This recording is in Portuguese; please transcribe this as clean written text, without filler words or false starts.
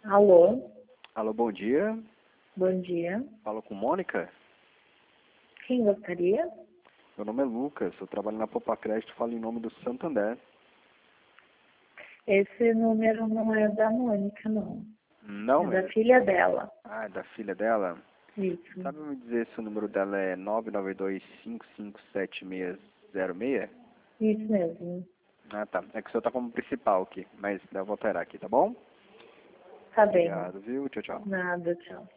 Alô, Alô, bom dia. bom dia. Falo com Mônica. Quem gostaria? Meu nome é Lucas, eu trabalho na Popa Crédito, falo em nome do Santander. Esse número não é da Mônica, não. Não É é? da filha dela. Ah, é da filha dela? Isso. Sabe me dizer se o número dela é 992557606? Isso mesmo. Ah, tá. É que o senhor tá como principal aqui, mas eu vou alterar aqui, tá bom? Tá bem. Obrigado, viu? Tchau, tchau. Nada, tchau.